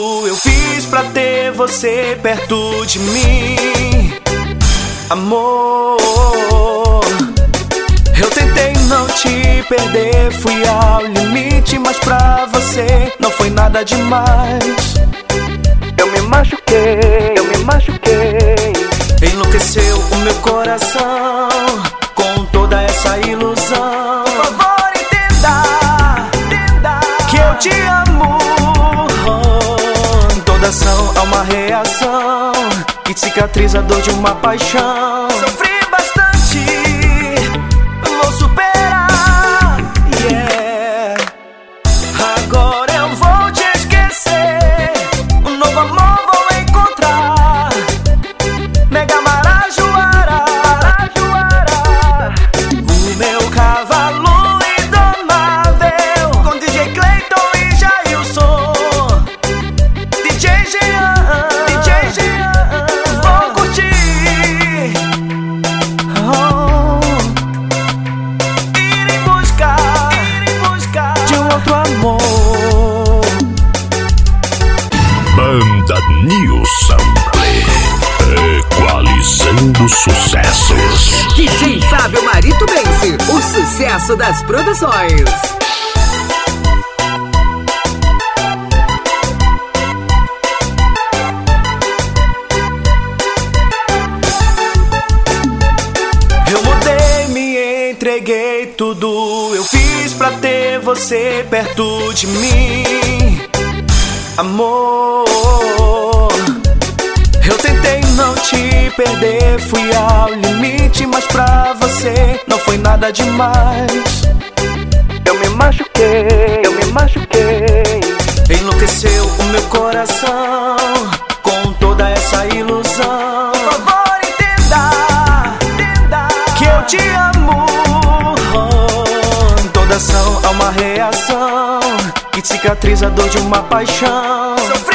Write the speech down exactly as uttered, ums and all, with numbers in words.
tudo eu fiz pra ter você perto de mim, amor. Eu tentei não te perder, fui ao limite, mas pra você não foi nada demais. Eu me machuquei, eu me machuquei. Enlouqueceu o meu coração com toda essa ilusão. Por favor, entenda, entenda que eu te amo. Oh, toda ação é uma reação que cicatriza a dor de uma paixão. Sofri bastante, vou superar, yeah. Agora eu vou te esquecer, um novo amor vou encontrar. Mega Marajoara, Marajoara, o meu cavalo indomável, com D J Clayton e Jailson, D J Jean, D J Jean, vou curtir, oh, ir em busca, ir em busca de um outro amor. Banda New Sample, equalizando sucessos. D J Fábio Marito Bense, o sucesso das produções. Eu mudei, me entreguei, tudo eu fiz pra ter você perto de mim, amor. Eu tentei não te perder, fui ao limite, mas pra você não foi nada demais. Eu me machuquei, eu me machuquei. Enlouqueceu o meu coração com toda essa ilusão. Por favor, entenda, entenda que eu te amo. Oh, toda ação é uma reação que cicatriza a dor de uma paixão.